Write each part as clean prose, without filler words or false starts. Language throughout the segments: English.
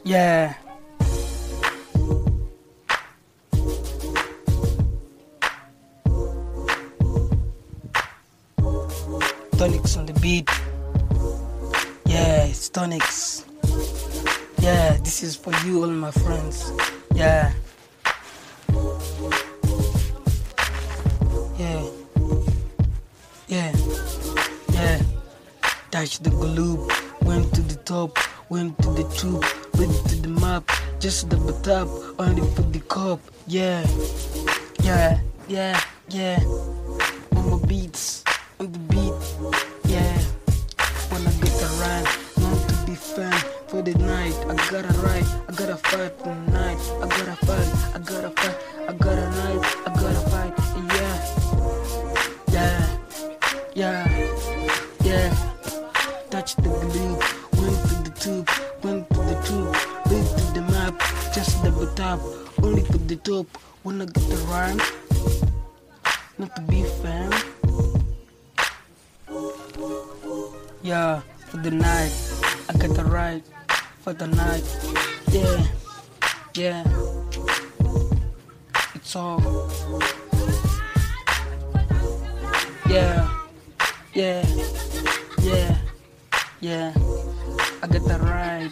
Yeah. Tonics on the beat. Yeah, it's Tonics. Yeah, this is for you, all my friends. Yeah. Yeah. Yeah. Yeah. Touch the globe. Went to the top. Went to the tube. Went to the map. Just double tap. Only for the cup. Yeah. Yeah. Yeah. Yeah. Mama beats on the beat. Yeah. Wanna get a rhyme. Want to be fan for the night. I gotta write. I gotta fight tonight. I gotta fight. I gotta fight. I gotta night. I gotta fight. Yeah. Yeah. Yeah. Yeah. Touch the globe. Went to the tube. Went to the tube. Went to the map. Just double tap. Only for the top. Wanna get the rhyme. Not to be fan. Yeah, for the night, I got the right for the night. Yeah, yeah, it's all. Yeah, yeah, yeah, yeah, I got the right.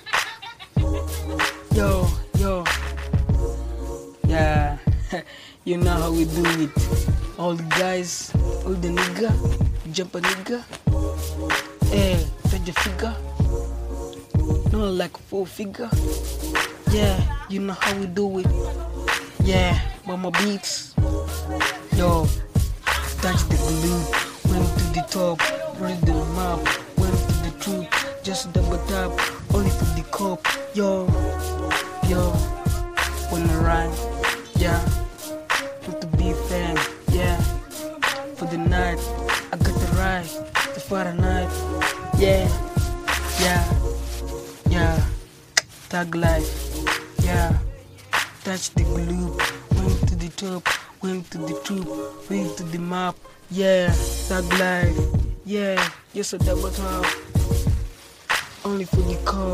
Yo, yo, yeah, you know how we do it. All the guys, all the nigga, jump a nigga. Hey, touch your figure. No, like a full figure. Yeah, you know how we do it. Yeah, mama beats. Yo, touch the globe. Went to the top, read the map. Went to the truth, just double tap. Only for the cup. Yo, yo, wanna rhyme. Yeah, want to be fan. Yeah, for the night, I got the right. For the night, yeah, yeah, yeah, tag life, yeah, touch the globe, went to the top, went to the troop, went to the map, yeah, tag life, yeah, yes a double top, only for the call.